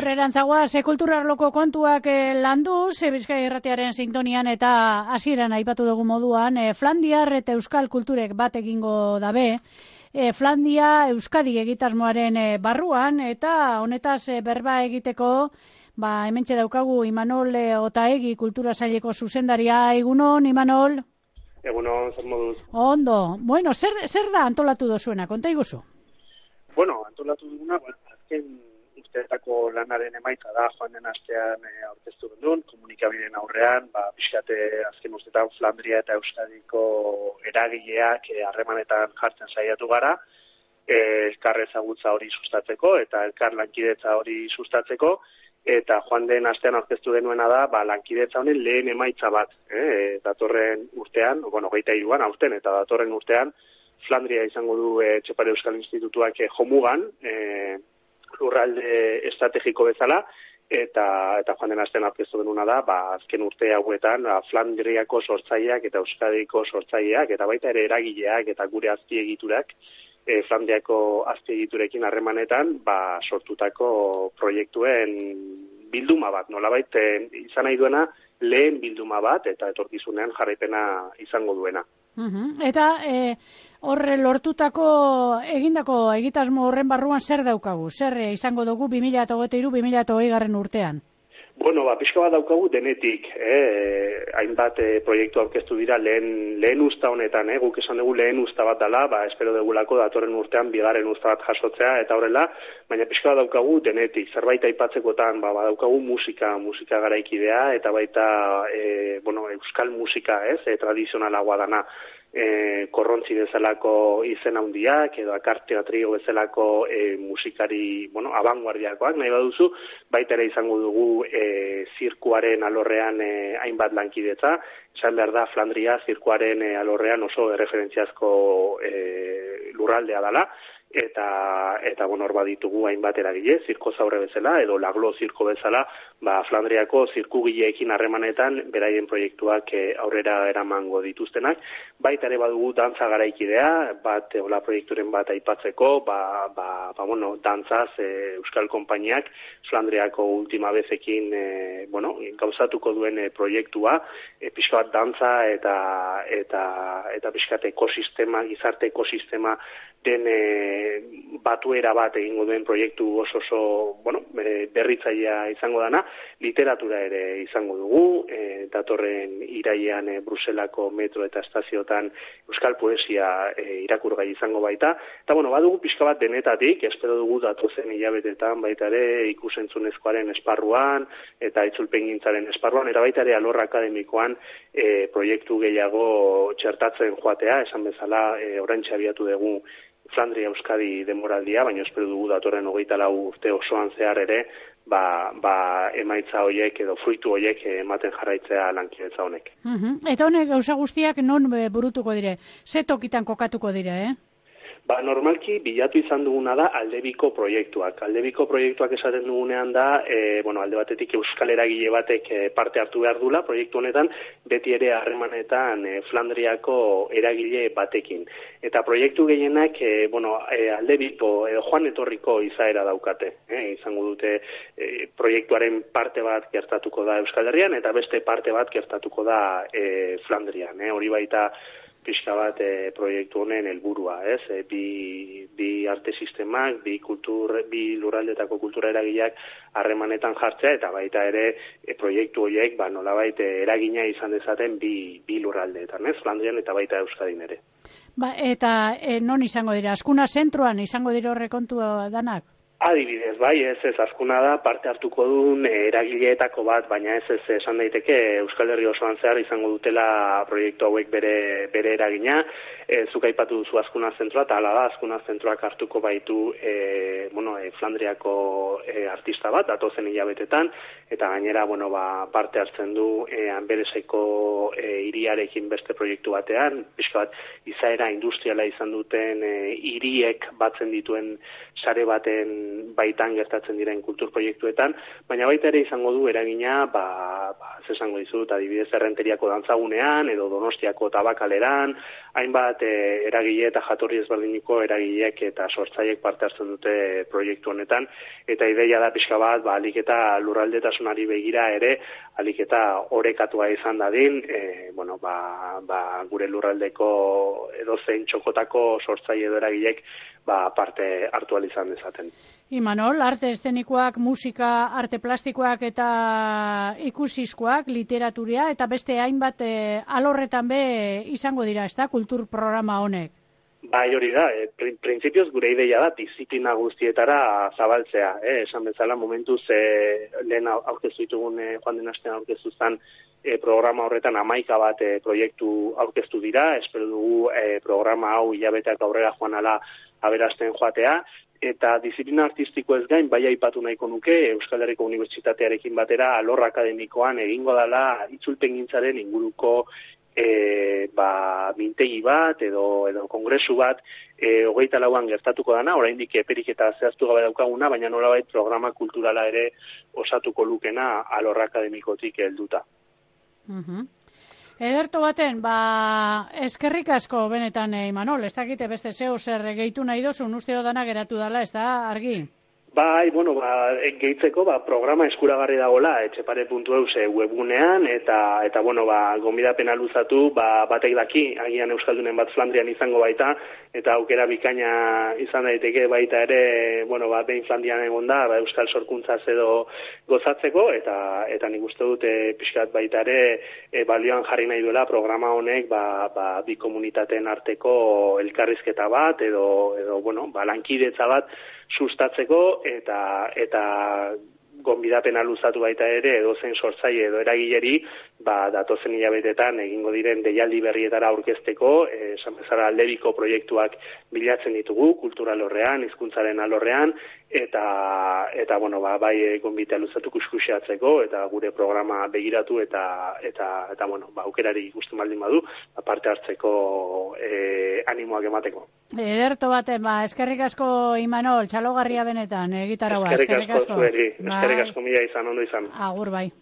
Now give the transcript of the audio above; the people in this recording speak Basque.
Aurrerantzagoa, kulturarloko kontuak landuz, Bizkaia Irratiaren sintonian eta hasieran aipatu dugu moduan, Flandiar eta Euskal kulturek bat egingo dabe, Flandia Euskadi egitasmoaren barruan, eta honetaz berba egiteko, hementxe daukagu Imanol Otaegi kultura saileko zuzendaria. Egunon, Imanol? Egunon, zer moduz? Ondo. Bueno, zer da antolatu dozuena, konta iguzu? Bueno, antolatu duguna, azken urteetako lanaren emaitza da, joan den astean aurkeztu genuen, komunikabideen aurrean, pixkate azken urteetan Flandria eta Euskadiko eragileak harremanetan jartzen saiatu gara, elkar ezagutza hori sustatzeko eta elkar lankidetza hori sustatzeko, eta joan den astean aurkeztu genuena da, lankidetza honen lehen emaitza bat, datorren urtean, 23an aurten eta datorren urtean, Flandria izango du Etxepare Euskal Institutuak jomugan, lurralde estrategiko bezala, eta joan den astean aurkeztu genuena da, azken urte hauetan, Flandriako sortzaileak eta Euskadiko sortzaileak, eta baita ere eragileak eta gure azpiegiturak, Flandriako azpiegiturekin harremanetan, sortutako proiektuen bilduma bat, nolabait izan nahi duena, lehen bilduma bat, eta etorkizunean jarraipena izango duena. Eta horre lortutako egindako egitasmo horren barruan zer daukagu? Zer izango dugu 2023-2020 urtean? Bueno, pixka bat daukagu denetik, hainbat proiektu aurkeztu dira lehen usta honetan, guk esan dugu lehen usta bat dela, espero dugulako datorren urtean bigarren usta bat jasotzea eta horrela, baina pixka bat daukagu denetik, zerbait aipatzekotan, daukagu musika garaikidea eta baita, euskal musika, tradizionalagoa dana, korrontzi bezalako izen handiak edo akartea trio bezalako musikari, abanguardiakoak nahi baduzu, baita ere izango dugu zirkuaren alorrean hainbat lankidetza, esan behar da Flandria zirkuaren alorrean oso erreferentziazko lurraldea dela, eta hor baditugu hainbat eragile, zirko zaurre bezala, edo laglo zirko bezala, Flandriako zirkugileekin harremanetan beraien proiektuak aurrera eramango dituztenak. Baita ere badugu dantza garaikidea, proiekturen bat aipatzeko, dantzaz Euskal Konpainiak Flandriako ultima bezekin gauzatuko duen proiektua, pixka bat dantza eta pixka bat ekosistema, gizarte ekosistema den batuera bat egingo duen proiektu oso berritzailea izango dana, literatura ere izango dugu, datorren irailean Bruselako metro eta estazioetan euskal poesia irakurgai izango baita, eta badugu pixka bat denetatik, espero dugu datozen hilabetetan baita ere ikusentzunezkoaren esparruan eta itzulpengintzaren esparruan, eta baita ere alor akademikoan proiektu gehiago txertatzen joatea, esan bezala oraintxe abiatu dugu Flandria Euskadi denboraldia, baina espero dugu datorren 24 urte osoan zehar ere, emaitza horiek edo fruitu horiek ematen jarraitzea lankidetza honek. Eta honek gauza guztiak non burutuko dire? Ze tokitan kokatuko dire, Normalki bilatu izan duguna da aldebiko proiektuak. Aldebiko proiektuak esaten dugunean da, alde batetik euskal eragile batek parte hartu behar dula proiektu honetan, beti ere harremanetan Flandriako eragile batekin. Eta proiektu gehienak, aldebiko edo joan etorriko izaera daukate. Izango dute proiektuaren parte bat gertatuko da Euskal Herrian, eta beste parte bat gertatuko da Flandrian. Hori baita pixka bat proiektu honen helburua, bi arte sistemak, bi lurraldetako kultura eragileak harremanetan jartzea, eta baita ere proiektu horiek nolabait eragina izan dezaten bi lurraldeetan, Flandrian eta baita Euskadin ere. Eta non izango dira? Azkuna zentroan izango dira horrekontu danak? Adibidez, ez azkuna da, parte hartuko duen eragileetako bat, baina ez esan daiteke Euskal Herri osoan zehar izango dutela proiektu hauek bere eragina. Zuk aipatu duzu azkuna zentroa, eta hala da, azkuna zentroak hartuko baitu Flandriako artista bat, datozen hilabetetan, eta gainera parte hartzen du Anbereseko hiriarekin beste proiektu batean, pixka bat izaera industriala izan duten hiriek batzen dituen sare baten baitan gertatzen diren kultur proiektuetan, baina baita ere izango du eragina, esango dizut, adibidez Errenteriako dantzagunean edo Donostiako tabakaleran, hainbat eragile eta jatorri ezberdiniko eragileek eta sortzaileek parte hartzen dute proiektu honetan, eta ideia da pixka bat, alik eta lurraldetasunari begira ere, alik eta orekatua izan dadin, gure lurraldeko edozein txokotako sortzaile edo eragileek parte hartu ahal izan dezaten. Imanol, arte eszenikoak, musika, arte plastikoak eta ikusizkoak, literaturia, eta beste hainbat alorretan be izango dira, ezta, kultur programa honek? Bai, hori da, printzipioz gure ideia da, disiplina guztietara zabaltzea, esan bezala momentuz lehen aurkeztu ditugun joan den astean aurkeztu zen programa horretan 11 bat proiektu aurkeztu dira, espero dugu programa hau hilabeteak aurrera joan ala aberasten joatea, eta disiplina artistiko ez gain, bai aipatu nahiko nuke, Euskal Herriko Unibertsitatearekin batera alor akademikoan egingo dela itzulpengintzaren inguruko mintegi bat edo kongresu bat 24an gertatuko dana, oraindik eperik eta zehaztu gabe daukaguna, baina nolabait programa kulturala ere osatuko lukena alor akademikotik helduta. Ederto baten, eskerrik asko benetan, Imanol, ez dakite beste zeo zer gehitu nahi dozun, usteo dana geratu dela, ez da, argi? Bai, gehitzeko programa eskuragarri dagoela etxepare.eus webgunean eta gonbidapena luzatu batek daki, agian euskaldunen bat Flandrian izango baita eta aukera bikaina izan daiteke baita ere, behin Flandrian egon da, euskal sorkuntzaz edo gozatzeko eta nik uste dut pixkat baita ere balioan jarri nahi duela programa honek bi komunitateen arteko elkarrizketa bat edo lankidetza bat sustatzeko eta gonbidapena luzatu baita ere edozein sortzaile edo eragileri datozen hilabetetan egingo diren deialdi berrietara aurkezteko, esan bezala aldebiko proiektuak bilatzen ditugu kultura alorrean, hizkuntzaren alorrean eta bai gonbidapena luzatu kuskuxeatzeko eta gure programa begiratu eta aukerari ikusten baldin badu parte hartzeko animoak emateko. Ederto baten, eskerrik asko Imanol, txalogarria benetan, gitarra eskerrik asko zueri, eskerrik asko mila izan, ondo izan. Agur bai.